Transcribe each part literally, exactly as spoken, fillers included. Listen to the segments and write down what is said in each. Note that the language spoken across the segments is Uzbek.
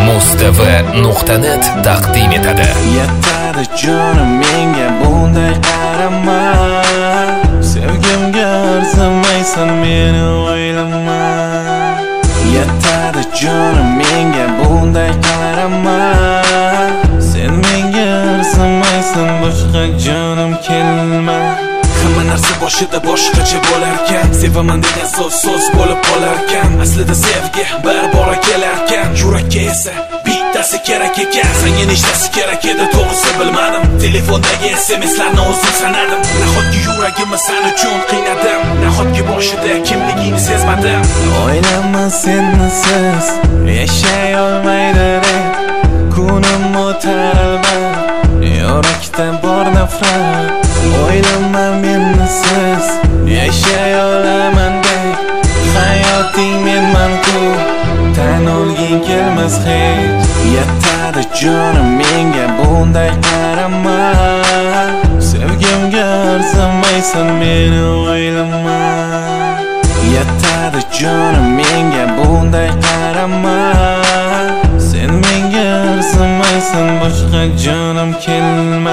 mustv nuqta net taqdim etadi. Yetadi jonim menga bunday qarama, sevgimga arzimaysan meni o'ylama. Yetadi jonim menga bunday qarama, sen menga arzimaysan boshqa jonim kelma. Hamma narsa boshida boshqacha bo'larkan, sevaman degan so'z so'z bo'lib qolarkan. Aslida sevgi bir bora kelarkan, yurakka esa bittasi kerak ekan. Senga nechtasi kerak edi to'g'risi bilmadim. Telefondagi S M S'larni o'zim sanadim. Nahotki yuragimni sen uchun qiynadim, nahotki boshida kimligingni sezmadim. O'ylama sensiz yashay olmaydi, kunim o'tar yurakda bor nafrat. O'ylama mensiz yashay olaman deb, hayoting menman-ku, tan olging kelmas hech. Yetadi jonim menga bunday qarama, sevgimga arzimaysan meni o'ylama. Yetadi jonim menga bunday qarama, sen menga arzimaysan boshqa jonim kelma.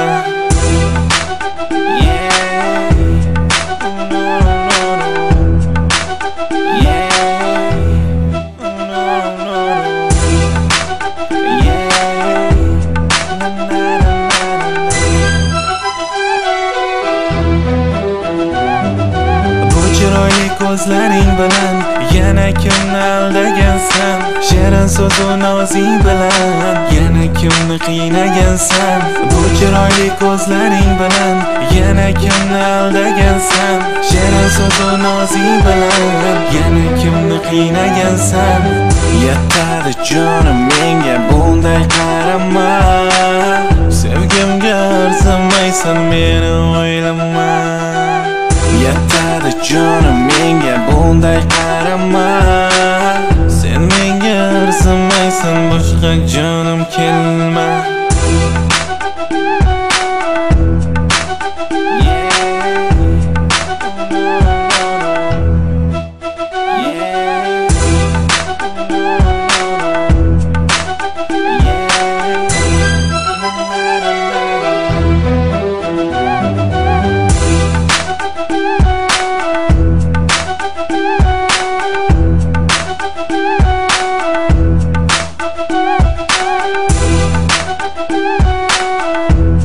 Ko'zlaring bilan yana kimni aldagansan, shirin so'zu nozing bilan yana kimni qiynagansan. Bu chiroyli ko'zlaring bilan yana kimni aldagansan, shirin so'zu nozing bilan yana kimni qiynagansan. Yetadi jonim menga bunday qarama, sevgimga arzimaysan meni o'ylama. Yetadi jonim menga bunday qarama, sen menga arzimaysan boshqa jonim kelma.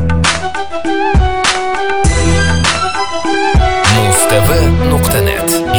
mustv nuqta net